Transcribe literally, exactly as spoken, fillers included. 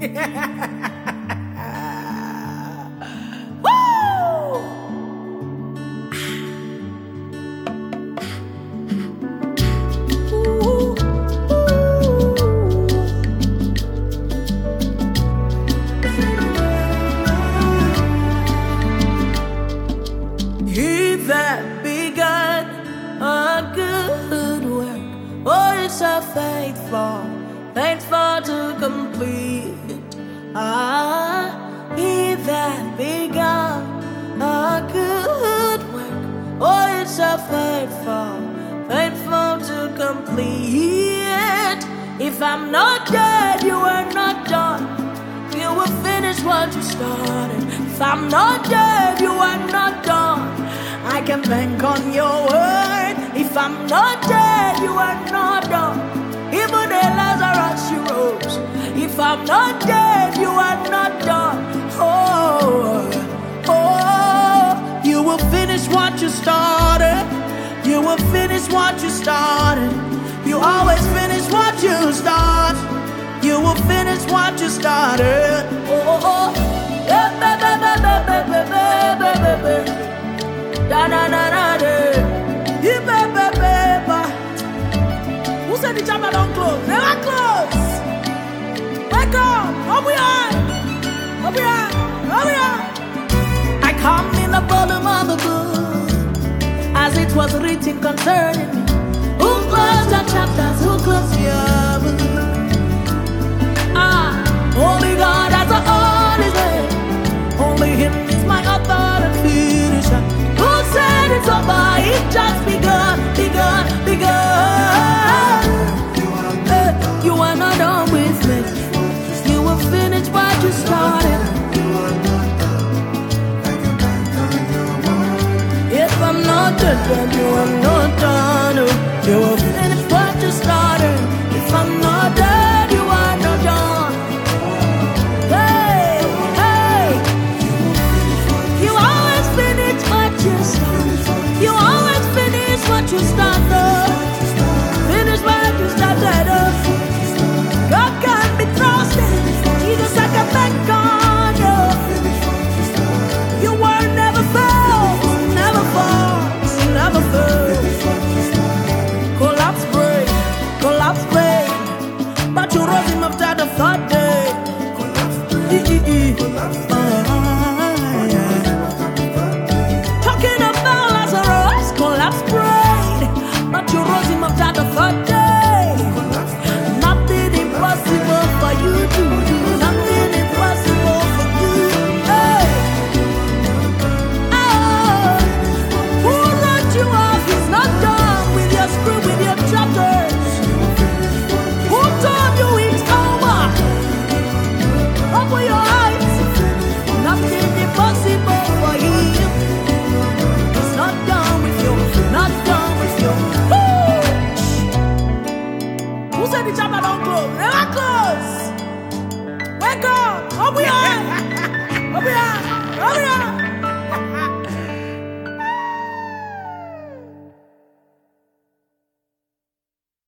He that begun a good work, oh, it's a faithful, faithful to complete. Ah, he that begun a good work, oh, it's a faithful, faithful to complete. If I'm not dead, you are not done. You will finish what you started. If I'm not dead, you are not done. I can bank on your word. If I'm not dead, you are not done. Even the Lazarus you rose. If I'm not dead, you are not done. Oh, oh, you will finish what you started. You will finish what you started. You always finish what you start. You will finish what you started. Oh, oh, oh. Yeah, baby, baby, baby, baby, baby. Da na na na de. Yeah, baby, baby. Who said the chapter don't close? Never close. Wake up. Up we are. Up we are. Up we are. I come in the bottom of the book, as it was written concerning me. Who closed the chapters? Who closed your book? Ah, only God has a holy name. Only Him is my author and finisher. Who said it's over? It just begun, begun, begun. Uh, you are not done with me. You will finish what you started. If I'm not done, then you are not done. You will finish what you started. If I'm not done, you are not done. Hey, hey. You always finish what you started. You always finish what you started. Finish what you started. God can be trusted. Jesus, I can bank on you. Your word never fails, never falls, never fails. Collapse, break, collapse, break. But you rose him after the third day. Talking about Lazarus, collapse, break. But you rose him after the third day. Nothing impossible for you to do. Nothing impossible for you. Hey. Oh. Who wrote you off? He's not done with your script, with your chapters. Who told you it's over? Open your eyes. Nothing impossible for him. He's not done with you. Not done with you. Woo! Who said the chapter don't close? Never close. Wake up. Up we are. Up we are. Up we are.